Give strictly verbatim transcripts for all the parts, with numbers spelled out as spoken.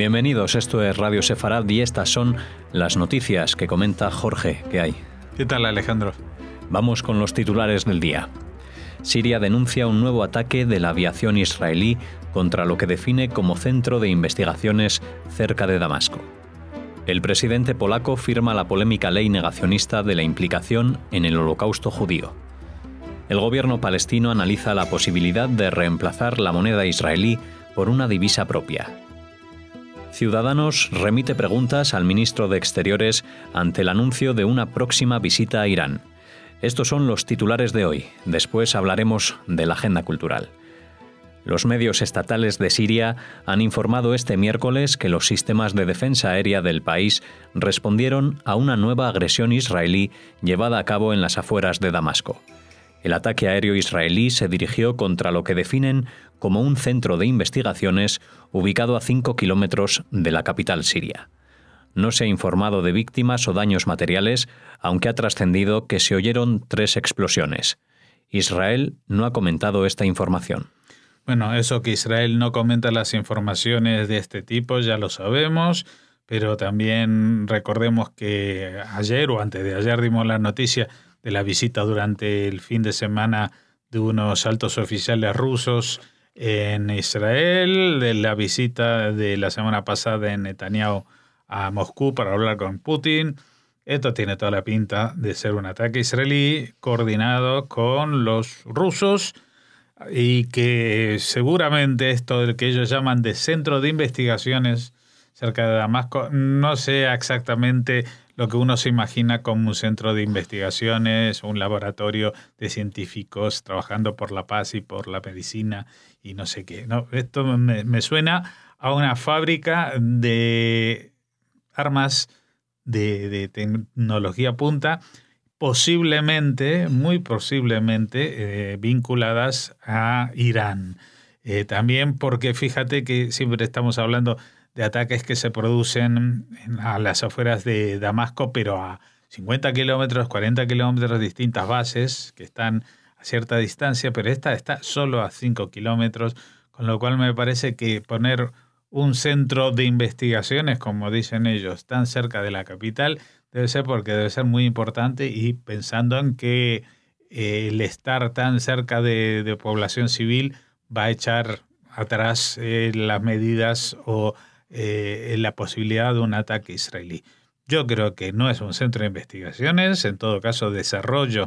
Bienvenidos, esto es Radio Sefarad y estas son las noticias que comenta Jorge. ¿Qué hay? ¿Qué tal, Alejandro? Vamos con los titulares del día. Siria denuncia un nuevo ataque de la aviación israelí contra lo que define como centro de investigaciones cerca de Damasco. El presidente polaco firma la polémica ley negacionista de la implicación en el Holocausto judío. El gobierno palestino analiza la posibilidad de reemplazar la moneda israelí por una divisa propia. Ciudadanos remite preguntas al ministro de Exteriores ante el anuncio de una próxima visita a Irán. Estos son los titulares de hoy. Después hablaremos de la agenda cultural. Los medios estatales de Siria han informado este miércoles que los sistemas de defensa aérea del país respondieron a una nueva agresión israelí llevada a cabo en las afueras de Damasco. El ataque aéreo israelí se dirigió contra lo que definen como un centro de investigaciones ubicado a cinco kilómetros de la capital siria. No se ha informado de víctimas o daños materiales, aunque ha trascendido que se oyeron tres explosiones. Israel no ha comentado esta información. Bueno, eso que Israel no comenta las informaciones de este tipo ya lo sabemos, pero también recordemos que ayer o antes de ayer dimos la noticia de la visita durante el fin de semana de unos altos oficiales rusos en Israel, de la visita de la semana pasada de Netanyahu a Moscú para hablar con Putin. Esto tiene toda la pinta de ser un ataque israelí coordinado con los rusos y que seguramente esto que ellos llaman de centro de investigaciones cerca de Damasco no sea exactamente lo que uno se imagina como un centro de investigaciones, un laboratorio de científicos trabajando por la paz y por la medicina y no sé qué. No, esto me, me suena a una fábrica de armas de, de tecnología punta, posiblemente, muy posiblemente, eh, vinculadas a Irán. Eh, también porque fíjate que siempre estamos hablando de ataques que se producen a las afueras de Damasco, pero a cincuenta kilómetros, cuarenta kilómetros, distintas bases que están a cierta distancia, pero esta está solo a cinco kilómetros, con lo cual me parece que poner un centro de investigaciones, como dicen ellos, tan cerca de la capital, debe ser porque debe ser muy importante y pensando en que eh, el estar tan cerca de, de población civil va a echar atrás eh, las medidas o Eh, la posibilidad de un ataque israelí. Yo creo que no es un centro de investigaciones, en todo caso desarrollo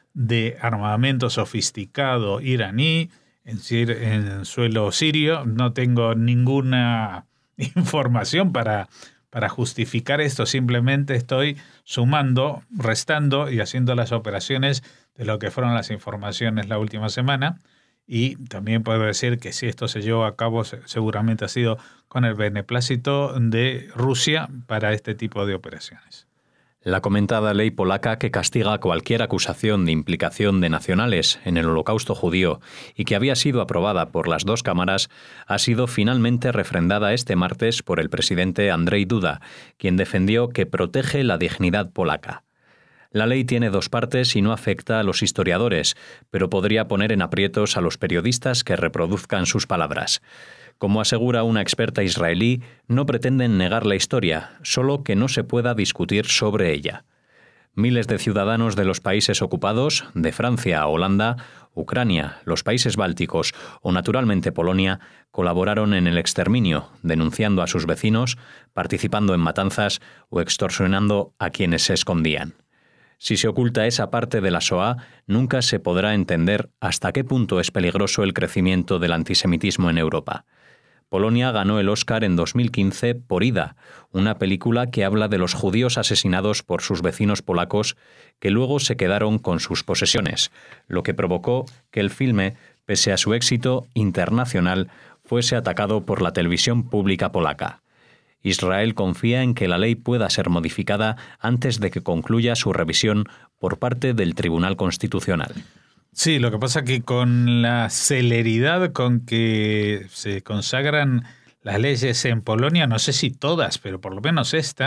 de armamento sofisticado iraní en, en suelo sirio. No tengo ninguna información para, para justificar esto, simplemente estoy sumando, restando y haciendo las operaciones de lo que fueron las informaciones la última semana. Y también puedo decir que si esto se llevó a cabo, seguramente ha sido con el beneplácito de Rusia para este tipo de operaciones. La comentada ley polaca que castiga cualquier acusación de implicación de nacionales en el Holocausto judío y que había sido aprobada por las dos cámaras ha sido finalmente refrendada este martes por el presidente Andrzej Duda, quien defendió que protege la dignidad polaca. La ley tiene dos partes y no afecta a los historiadores, pero podría poner en aprietos a los periodistas que reproduzcan sus palabras. Como asegura una experta israelí, no pretenden negar la historia, solo que no se pueda discutir sobre ella. Miles de ciudadanos de los países ocupados, de Francia a Holanda, Ucrania, los países bálticos o naturalmente Polonia, colaboraron en el exterminio, denunciando a sus vecinos, participando en matanzas o extorsionando a quienes se escondían. Si se oculta esa parte de la Shoah, nunca se podrá entender hasta qué punto es peligroso el crecimiento del antisemitismo en Europa. Polonia ganó el Oscar en dos mil quince por Ida, una película que habla de los judíos asesinados por sus vecinos polacos que luego se quedaron con sus posesiones, lo que provocó que el filme, pese a su éxito internacional, fuese atacado por la televisión pública polaca. Israel confía en que la ley pueda ser modificada antes de que concluya su revisión por parte del Tribunal Constitucional. Sí, lo que pasa es que con la celeridad con que se consagran las leyes en Polonia, no sé si todas, pero por lo menos esta,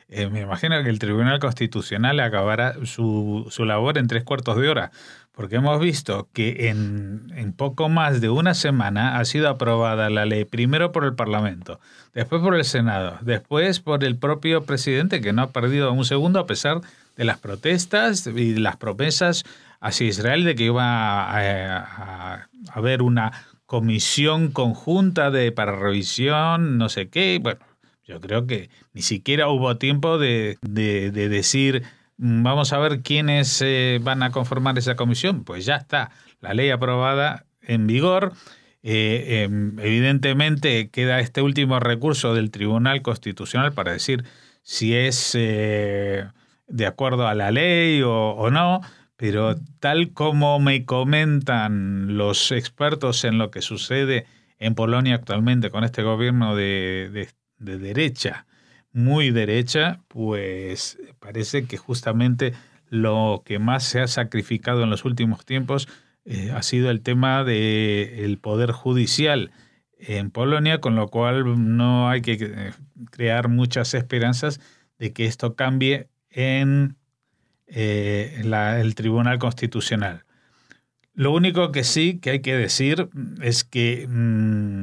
eh, me imagino que el Tribunal Constitucional acabará su, su labor en tres cuartos de hora, porque hemos visto que en, en poco más de una semana ha sido aprobada la ley, primero por el Parlamento, después por el Senado, después por el propio presidente, que no ha perdido un segundo a pesar de las protestas y las promesas hacia Israel de que iba a, a, a haber una comisión conjunta de para revisión, no sé qué. Bueno, yo creo que ni siquiera hubo tiempo de, de, de decir, vamos a ver quiénes eh, van a conformar esa comisión. Pues ya está, la ley aprobada en vigor. Eh, eh, evidentemente queda este último recurso del Tribunal Constitucional para decir si es eh, de acuerdo a la ley o, o no. Pero tal como me comentan los expertos en lo que sucede en Polonia actualmente con este gobierno de, de, de derecha, muy derecha, pues parece que justamente lo que más se ha sacrificado en los últimos tiempos eh, ha sido el tema del poder judicial en Polonia, con lo cual no hay que crear muchas esperanzas de que esto cambie en Eh, la, el Tribunal Constitucional. Lo único que sí que hay que decir es que mmm,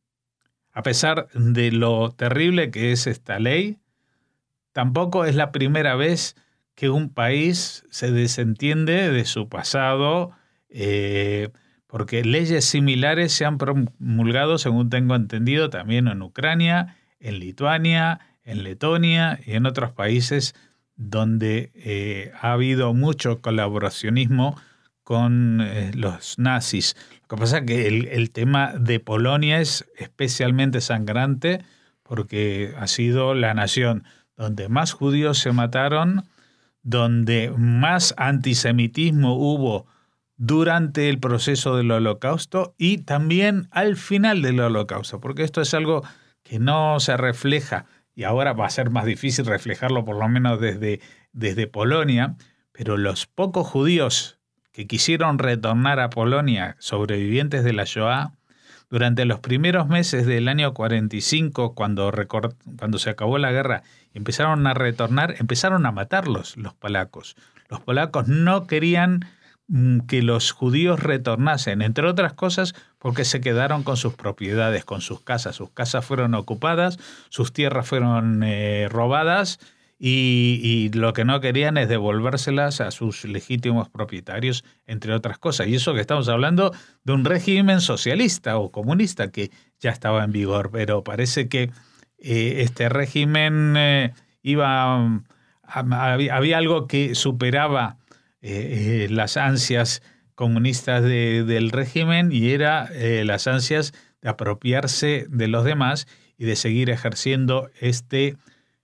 a pesar de lo terrible que es esta ley, tampoco es la primera vez que un país se desentiende de su pasado, eh, porque leyes similares se han promulgado, según tengo entendido, también en Ucrania, en Lituania, en Letonia y en otros países donde eh, ha habido mucho colaboracionismo con eh, los nazis. Lo que pasa es que el, el tema de Polonia es especialmente sangrante porque ha sido la nación donde más judíos se mataron, donde más antisemitismo hubo durante el proceso del Holocausto y también al final del Holocausto, porque esto es algo que no se refleja. Y ahora va a ser más difícil reflejarlo, por lo menos desde, desde Polonia, pero los pocos judíos que quisieron retornar a Polonia, sobrevivientes de la Shoah, durante los primeros meses del año cuarenta y cinco, cuando, record, cuando se acabó la guerra, y empezaron a retornar, empezaron a matarlos los polacos. Los polacos no querían que los judíos retornasen, entre otras cosas porque se quedaron con sus propiedades, con sus casas. Sus casas fueron ocupadas, sus tierras fueron eh, robadas y, y lo que no querían es devolvérselas a sus legítimos propietarios, entre otras cosas. Y eso que estamos hablando de un régimen socialista o comunista que ya estaba en vigor, pero parece que eh, este régimen eh, iba, había, había algo que superaba Eh, eh, las ansias comunistas de, del régimen y era eh, las ansias de apropiarse de los demás y de seguir ejerciendo este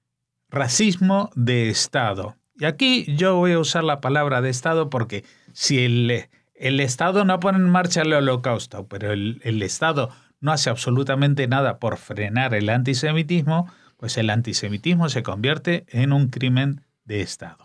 racismo de Estado. Y aquí yo voy a usar la palabra de Estado porque si el, el Estado no pone en marcha el Holocausto, pero el, el Estado no hace absolutamente nada por frenar el antisemitismo, pues el antisemitismo se convierte en un crimen de Estado.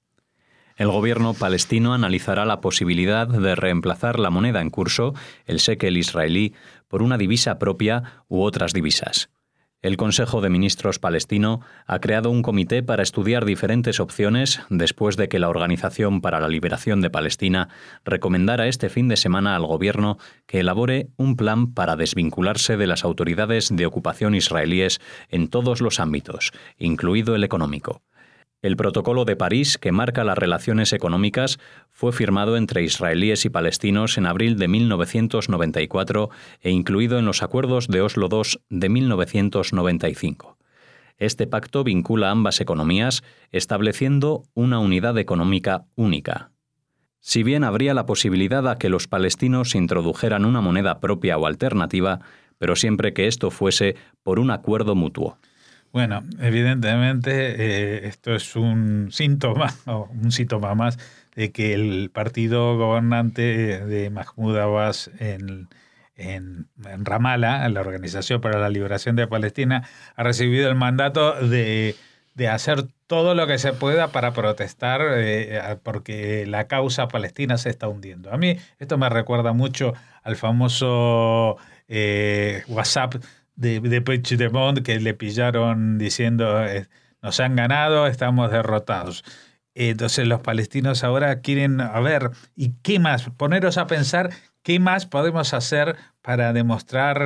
El gobierno palestino analizará la posibilidad de reemplazar la moneda en curso, el shekel israelí, por una divisa propia u otras divisas. El Consejo de Ministros palestino ha creado un comité para estudiar diferentes opciones después de que la Organización para la Liberación de Palestina recomendara este fin de semana al gobierno que elabore un plan para desvincularse de las autoridades de ocupación israelíes en todos los ámbitos, incluido el económico. El Protocolo de París, que marca las relaciones económicas, fue firmado entre israelíes y palestinos en abril de mil novecientos noventa y cuatro e incluido en los Acuerdos de Oslo dos de mil novecientos noventa y cinco. Este pacto vincula ambas economías, estableciendo una unidad económica única. Si bien habría la posibilidad a que los palestinos introdujeran una moneda propia o alternativa, pero siempre que esto fuese por un acuerdo mutuo. Bueno, evidentemente eh, esto es un síntoma, o un síntoma más, de que el partido gobernante de Mahmoud Abbas en, en, en Ramallah, la Organización para la Liberación de Palestina, ha recibido el mandato de, de hacer todo lo que se pueda para protestar eh, porque la causa palestina se está hundiendo. A mí esto me recuerda mucho al famoso eh, WhatsApp de, de Puigdemont que le pillaron diciendo eh, nos han ganado, estamos derrotados. Entonces los palestinos ahora quieren, a ver, ¿y qué más? Poneros a pensar qué más podemos hacer para demostrar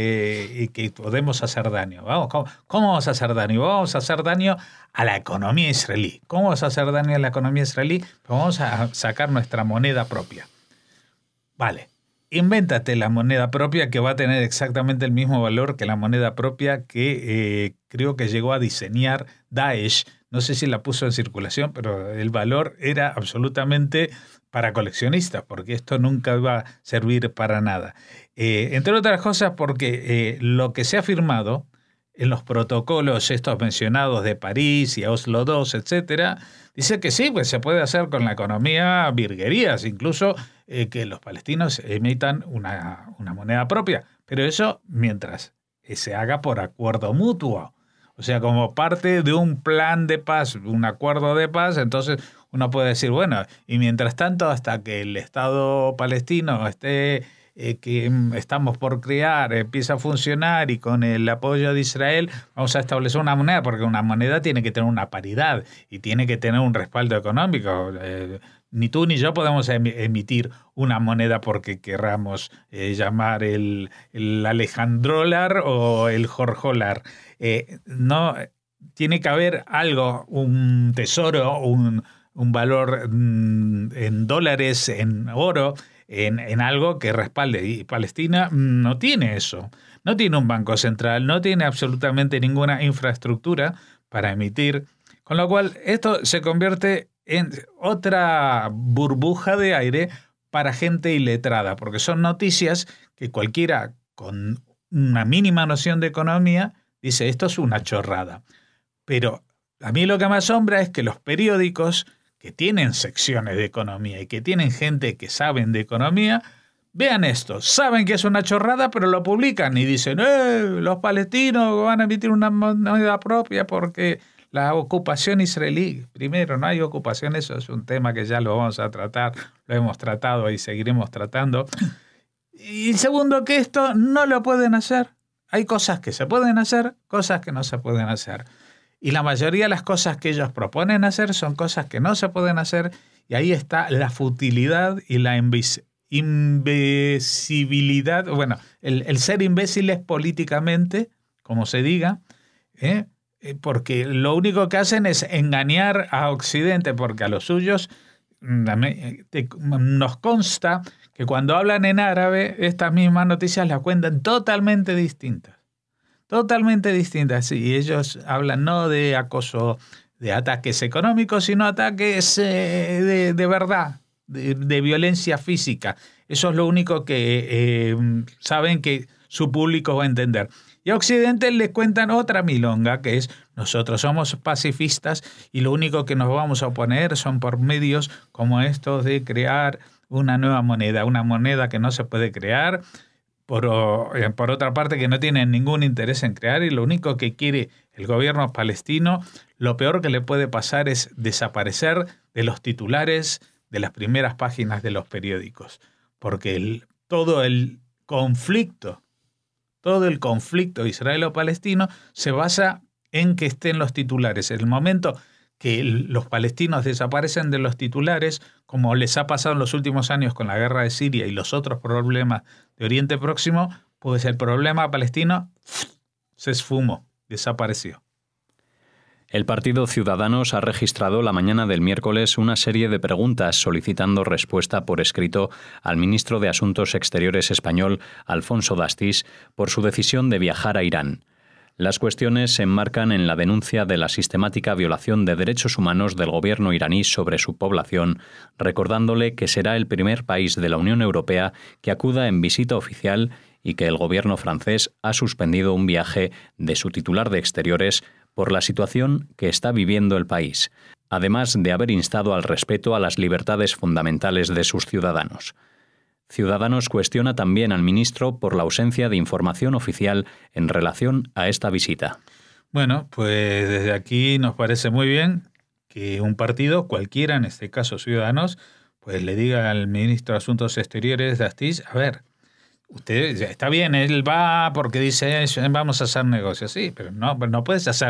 eh, que podemos hacer daño. Vamos, ¿cómo, ¿Cómo vamos a hacer daño? Vamos a hacer daño a la economía israelí. ¿Cómo vamos a hacer daño a la economía israelí? Pues vamos a sacar nuestra moneda propia. Vale, invéntate la moneda propia que va a tener exactamente el mismo valor que la moneda propia que eh, creo que llegó a diseñar Daesh. No sé si la puso en circulación, pero el valor era absolutamente para coleccionistas, porque esto nunca va a servir para nada. Eh, entre otras cosas porque eh, lo que se ha firmado en los protocolos estos mencionados de París y Oslo dos, etcétera, dice que sí, pues se puede hacer con la economía virguerías, incluso eh, que los palestinos emitan una, una moneda propia, pero eso mientras se haga por acuerdo mutuo. O sea, como parte de un plan de paz, un acuerdo de paz, entonces uno puede decir, bueno, y mientras tanto, hasta que el Estado palestino esté, eh, que estamos por crear, empieza a funcionar y con el apoyo de Israel vamos a establecer una moneda, porque una moneda tiene que tener una paridad y tiene que tener un respaldo económico. Eh, ni tú ni yo podemos emitir una moneda porque querramos eh, llamar el, el Alejandrolar o el Jorjolar. Eh, no, tiene que haber algo, un tesoro, un, un valor mm, en dólares, en oro, en, en algo que respalde. Y Palestina no tiene eso. No tiene un banco central, no tiene absolutamente ninguna infraestructura para emitir. Con lo cual, esto se convierte en otra burbuja de aire para gente iletrada, porque son noticias que cualquiera con una mínima noción de economía dice, esto es una chorrada. Pero a mí lo que me asombra es que los periódicos que tienen secciones de economía y que tienen gente que saben de economía, vean esto, saben que es una chorrada, pero lo publican y dicen, eh, los palestinos van a emitir una moneda propia porque la ocupación israelí, primero, no hay ocupación, eso es un tema que ya lo vamos a tratar, lo hemos tratado y seguiremos tratando. Y segundo, que esto no lo pueden hacer. Hay cosas que se pueden hacer, cosas que no se pueden hacer. Y la mayoría de las cosas que ellos proponen hacer son cosas que no se pueden hacer, y ahí está la futilidad y la invis- imbecilidad, bueno, el, el ser imbéciles políticamente, como se diga, ¿eh? Porque lo único que hacen es engañar a Occidente, porque a los suyos nos consta que cuando hablan en árabe, estas mismas noticias las cuentan totalmente distintas. Totalmente distintas. Y ellos hablan no de acoso, de ataques económicos, sino ataques eh, de, de verdad, de, de violencia física. Eso es lo único que eh, saben que su público va a entender. Y a Occidente les cuentan otra milonga, que es nosotros somos pacifistas y lo único que nos vamos a oponer son por medios como estos de crear una nueva moneda, una moneda que no se puede crear, por, por otra parte que no tienen ningún interés en crear, y lo único que quiere el gobierno palestino, lo peor que le puede pasar es desaparecer de los titulares de las primeras páginas de los periódicos, porque el, todo el conflicto Todo el conflicto israelo-palestino se basa en que estén los titulares. En el momento que los palestinos desaparecen de los titulares, como les ha pasado en los últimos años con la guerra de Siria y los otros problemas de Oriente Próximo, pues el problema palestino se esfumó, desapareció. El Partido Ciudadanos ha registrado la mañana del miércoles una serie de preguntas solicitando respuesta por escrito al ministro de Asuntos Exteriores español, Alfonso Dastis, por su decisión de viajar a Irán. Las cuestiones se enmarcan en la denuncia de la sistemática violación de derechos humanos del gobierno iraní sobre su población, recordándole que será el primer país de la Unión Europea que acuda en visita oficial y que el gobierno francés ha suspendido un viaje de su titular de Exteriores por la situación que está viviendo el país, además de haber instado al respeto a las libertades fundamentales de sus ciudadanos. Ciudadanos cuestiona también al ministro por la ausencia de información oficial en relación a esta visita. Bueno, pues desde aquí nos parece muy bien que un partido, cualquiera, en este caso Ciudadanos, pues le diga al ministro de Asuntos Exteriores, Dastis, a ver, usted está bien, él va porque dice vamos a hacer negocios, sí, pero no, no puedes hacer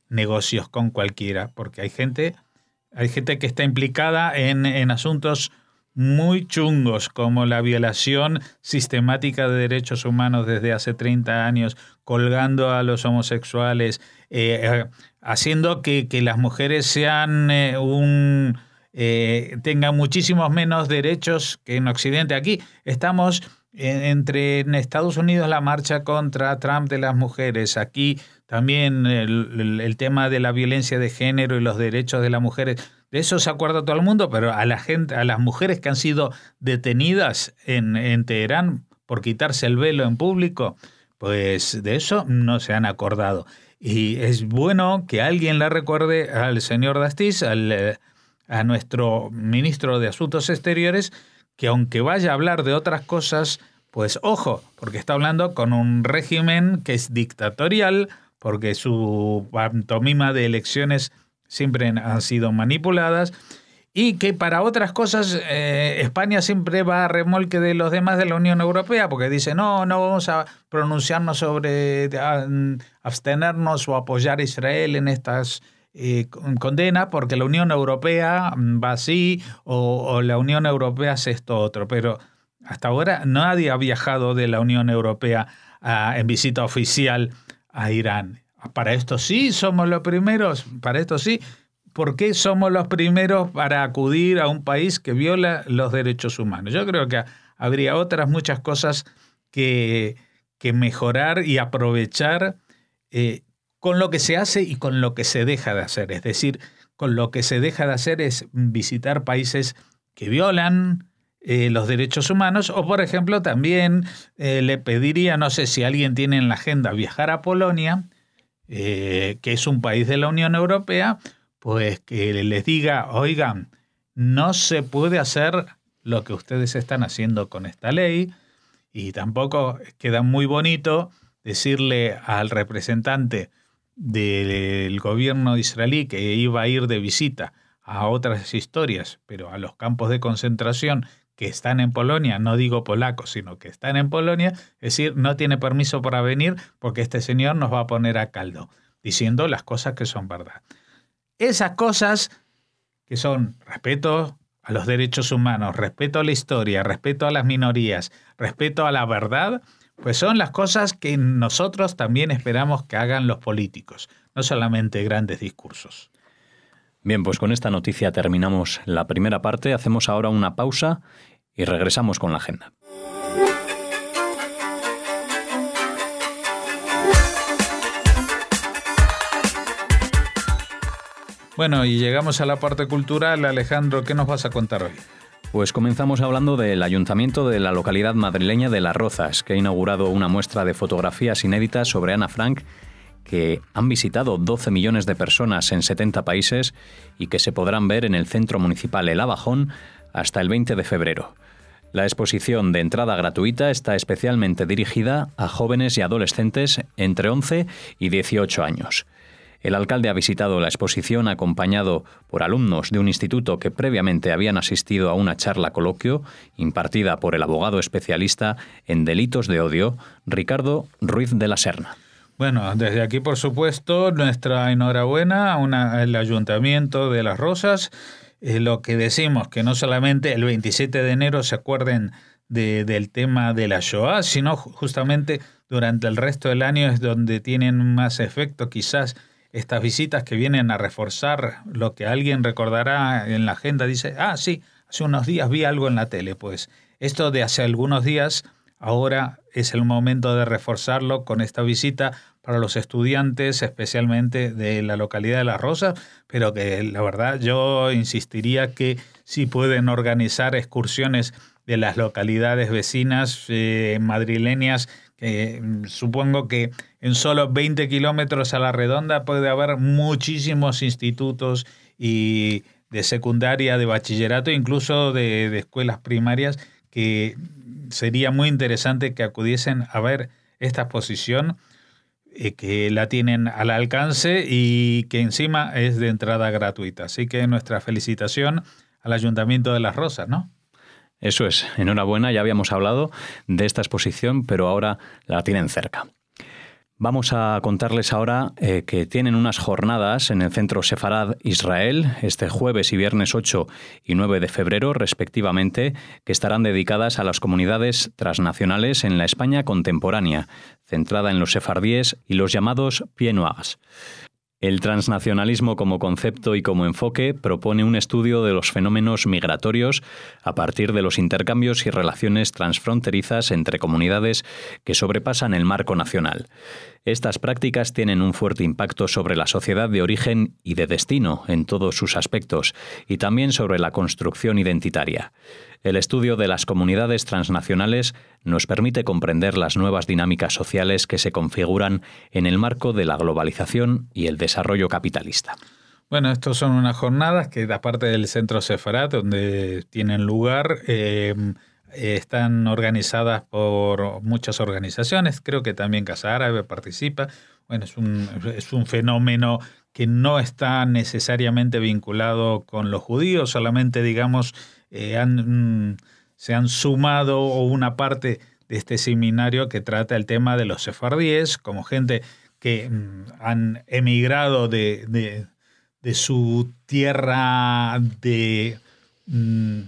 negocios con cualquiera, porque hay gente, hay gente que está implicada en, en asuntos muy chungos, como la violación sistemática de derechos humanos desde hace treinta años, colgando a los homosexuales, eh, eh, haciendo que, que las mujeres sean eh, un eh, tengan muchísimos menos derechos que en Occidente. Aquí estamos en, entre en Estados Unidos la marcha contra Trump de las mujeres, aquí también el, el, el tema de la violencia de género y los derechos de las mujeres. De eso se acuerda todo el mundo, pero a la gente, a las mujeres que han sido detenidas en, en Teherán por quitarse el velo en público, pues de eso no se han acordado. Y es bueno que alguien le recuerde al señor Dastis, al, a nuestro ministro de Asuntos Exteriores, que aunque vaya a hablar de otras cosas, pues ojo, porque está hablando con un régimen que es dictatorial, porque su pantomima de elecciones siempre han sido manipuladas, y que para otras cosas eh, España siempre va a remolque de los demás de la Unión Europea, porque dice, no, no vamos a pronunciarnos sobre a, abstenernos o apoyar a Israel en estas eh, condenas, porque la Unión Europea va así, o, o la Unión Europea hace esto otro. Pero hasta ahora nadie ha viajado de la Unión Europea a, en visita oficial a Irán. Para esto sí somos los primeros, para esto sí. ¿Por qué somos los primeros para acudir a un país que viola los derechos humanos? Yo creo que habría otras muchas cosas que, que mejorar y aprovechar eh, con lo que se hace y con lo que se deja de hacer. Es decir, con lo que se deja de hacer es visitar países que violan eh, los derechos humanos, o por ejemplo también eh, le pediría, no sé si alguien tiene en la agenda viajar a Polonia, Eh, que es un país de la Unión Europea, pues que les diga, oigan, no se puede hacer lo que ustedes están haciendo con esta ley, y tampoco queda muy bonito decirle al representante del gobierno israelí que iba a ir de visita a otras historias, pero a los campos de concentración que están en Polonia, no digo polacos, sino que están en Polonia, es decir, no tiene permiso para venir porque este señor nos va a poner a caldo, diciendo las cosas que son verdad. Esas cosas que son respeto a los derechos humanos, respeto a la historia, respeto a las minorías, respeto a la verdad, pues son las cosas que nosotros también esperamos que hagan los políticos, no solamente grandes discursos. Bien, pues con esta noticia terminamos la primera parte. Hacemos ahora una pausa y regresamos con la agenda. Bueno, y llegamos a la parte cultural. Alejandro, ¿qué nos vas a contar hoy? Pues comenzamos hablando del ayuntamiento de la localidad madrileña de Las Rozas, que ha inaugurado una muestra de fotografías inéditas sobre Ana Frank, que han visitado doce millones de personas en setenta países y que se podrán ver en el Centro Municipal El Abajón hasta el veinte de febrero. La exposición de entrada gratuita está especialmente dirigida a jóvenes y adolescentes entre once y dieciocho años. El alcalde ha visitado la exposición acompañado por alumnos de un instituto que previamente habían asistido a una charla coloquio impartida por el abogado especialista en delitos de odio, Ricardo Ruiz de la Serna. Bueno, desde aquí, por supuesto, nuestra enhorabuena a una, al Ayuntamiento de Las Rozas. Eh, lo que decimos, que no solamente el veintisiete de enero se acuerden de, del tema de la Shoah, sino justamente durante el resto del año es donde tienen más efecto quizás estas visitas que vienen a reforzar lo que alguien recordará en la agenda. Dice, ah, sí, hace unos días vi algo en la tele. Pues esto de hace algunos días, ahora es el momento de reforzarlo con esta visita para los estudiantes, especialmente de la localidad de Las Rozas, pero que la verdad yo insistiría que si pueden organizar excursiones de las localidades vecinas eh, madrileñas, que eh, supongo que en solo veinte kilómetros a la redonda puede haber muchísimos institutos y de secundaria, de bachillerato, incluso de, de escuelas primarias, que sería muy interesante que acudiesen a ver esta exposición, eh, que la tienen al alcance y que encima es de entrada gratuita. Así que nuestra felicitación al Ayuntamiento de Las Rozas, ¿no? Eso es, enhorabuena, ya habíamos hablado de esta exposición, pero ahora la tienen cerca. Vamos a contarles ahora eh, que tienen unas jornadas en el Centro Sefarad Israel este jueves y viernes ocho y nueve de febrero respectivamente, que estarán dedicadas a las comunidades transnacionales en la España contemporánea, centrada en los sefardíes y los llamados Pieds Noirs. El transnacionalismo como concepto y como enfoque propone un estudio de los fenómenos migratorios a partir de los intercambios y relaciones transfronterizas entre comunidades que sobrepasan el marco nacional. Estas prácticas tienen un fuerte impacto sobre la sociedad de origen y de destino en todos sus aspectos y también sobre la construcción identitaria. El estudio de las comunidades transnacionales nos permite comprender las nuevas dinámicas sociales que se configuran en el marco de la globalización y el desarrollo capitalista. Bueno, estos son unas jornadas que, aparte del Centro Sefarad, donde tienen lugar, eh, están organizadas por muchas organizaciones. Creo que también Casa Árabe participa. Bueno, es un, es un fenómeno que no está necesariamente vinculado con los judíos, solamente, digamos, eh, han, se han sumado una parte de este seminario que trata el tema de los sefardíes, como gente que mm, han emigrado de, de, de su tierra de, mm,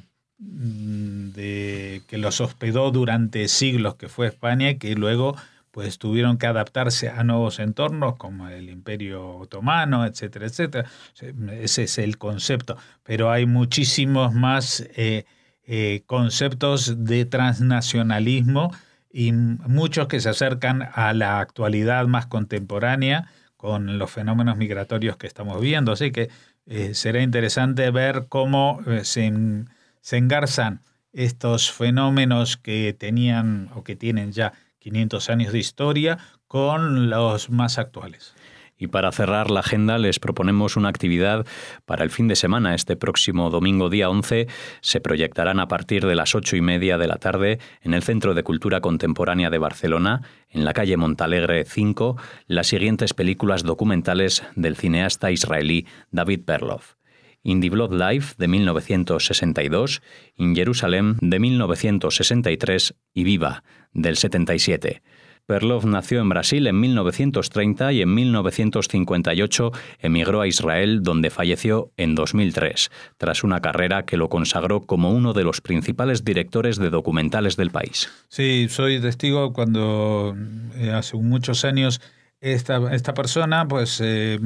de que los hospedó durante siglos, que fue España, y que luego pues tuvieron que adaptarse a nuevos entornos como el Imperio Otomano, etcétera, etcétera. Ese es el concepto. Pero hay muchísimos más eh, eh, conceptos de transnacionalismo y muchos que se acercan a la actualidad más contemporánea con los fenómenos migratorios que estamos viendo. Así que eh, será interesante ver cómo eh, se, se engarzan estos fenómenos que tenían o que tienen ya quinientos años de historia con los más actuales. Y para cerrar la agenda les proponemos una actividad para el fin de semana. Este próximo domingo día once se proyectarán a partir de las ocho y media de la tarde en el Centro de Cultura Contemporánea de Barcelona, en la calle Montalegre cinco, las siguientes películas documentales del cineasta israelí David Perloff: In the Blood Life de mil novecientos sesenta y dos, In Jerusalem de mil novecientos sesenta y tres y Viva del setenta y siete. Perloff nació en Brasil en mil novecientos treinta y en mil novecientos cincuenta y ocho emigró a Israel, donde falleció en dos mil tres, tras una carrera que lo consagró como uno de los principales directores de documentales del país. Sí, soy testigo cuando eh, hace muchos años esta, esta persona pues eh,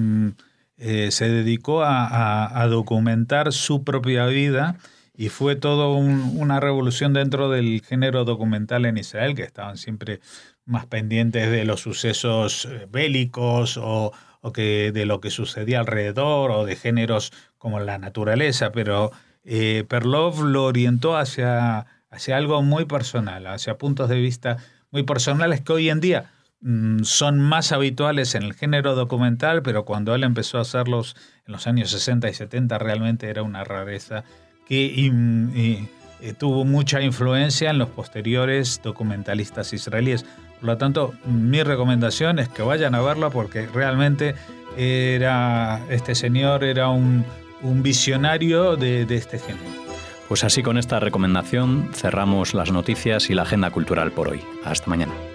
eh, se dedicó a, a, a documentar su propia vida. Y fue todo un, una revolución dentro del género documental en Israel, que estaban siempre más pendientes de los sucesos bélicos o, o que de lo que sucedía alrededor, o de géneros como la naturaleza. Pero eh, Perloff lo orientó hacia, hacia algo muy personal, hacia puntos de vista muy personales que hoy en día mmm, son más habituales en el género documental, pero cuando él empezó a hacerlos en los años sesenta y setenta realmente era una rareza que y, y, y, tuvo mucha influencia en los posteriores documentalistas israelíes. Por lo tanto, mi recomendación es que vayan a verla, porque realmente era, este señor era un, un visionario de, de este género. Pues así, con esta recomendación cerramos las noticias y la agenda cultural por hoy. Hasta mañana.